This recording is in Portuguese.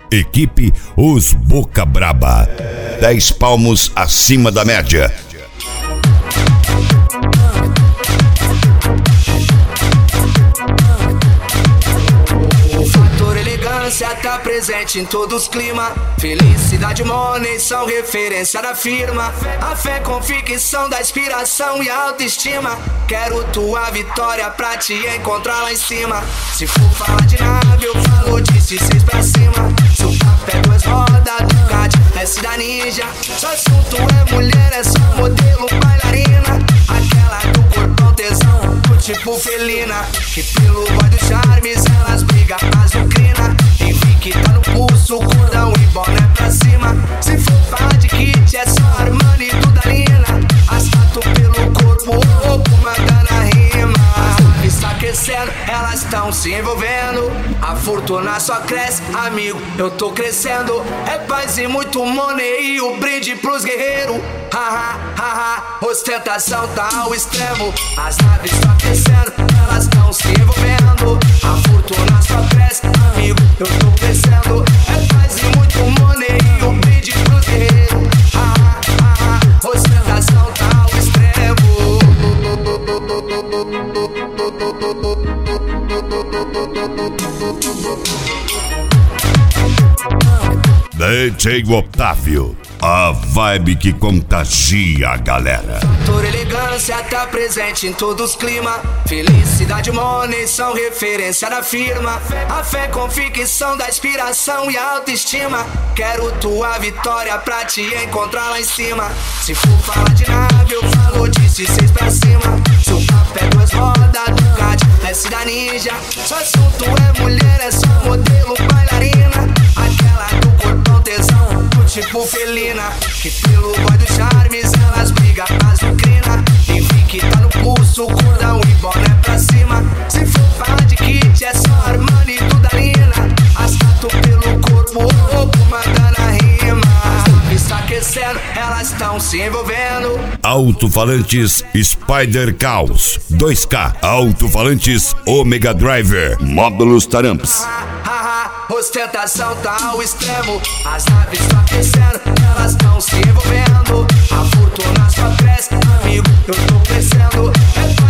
Equipe Os Boca Braba. 10 palmos acima da média. Tá presente em todos os climas. Felicidade e money são referência da firma. A fé, convicção da inspiração e autoestima. Quero tua vitória pra te encontrar lá em cima. Se for falar de nave, eu falo de 6 pra cima. Se o papo é 2 rodas, Ducati, S da Ninja. Seu assunto é mulher, é só modelo, bailarina. Aquela do corpão tesão, do tipo felina. Que pelo boy dos charmes elas brigam, azucrina. Que tá no pulso, cordão e boné pra cima. Se for falar de kit, é só Armani e Dudalina. As tatu pelo corpo, mandando a rima. As naves tá aquecendo, elas tão se envolvendo. A fortuna só cresce, amigo, eu tô crescendo. É paz e muito money e o brinde pros guerreiros. Haha, haha, ostentação tá ao extremo. As naves tão aquecendo, elas tão se envolvendo. A fortuna só cresce, amigo, eu tô crescendo. É paz e muito money e o brinde pros guerreiros. Haha, haha, ostentação tá ao extremo. DJ Otávio, a vibe que contagia a galera. Fator elegância tá presente em todos os climas. Felicidade e money são referência da firma. A fé, convicção da inspiração e autoestima. Quero tua vitória pra te encontrar lá em cima. Se for falar de nave, eu falo de 6 pra cima. Se o papo é 2 rodas, Ducati, S da Ninja. Seu assunto é mulher, é só modelo, bailarina. Aquela do corpão tesão, do tipo felina. Que pelo boy dos charmes elas brigam, azucrina. Enfim que tá no pulso, cordão e boné pra cima. Se for falar de kit, é só Armani e Dudalina. As tatu pelo corpo, mandando a rima. As naves tá aquecendo, elas tão se envolvendo. Alto-falantes Spider Caos 2K. Alto-falantes Omega Driver. Módulos Taramps. Ostentação tá ao extremo. As naves tão aquecendo, elas tão se envolvendo. A fortuna só cresce, amigo, eu tô crescendo. É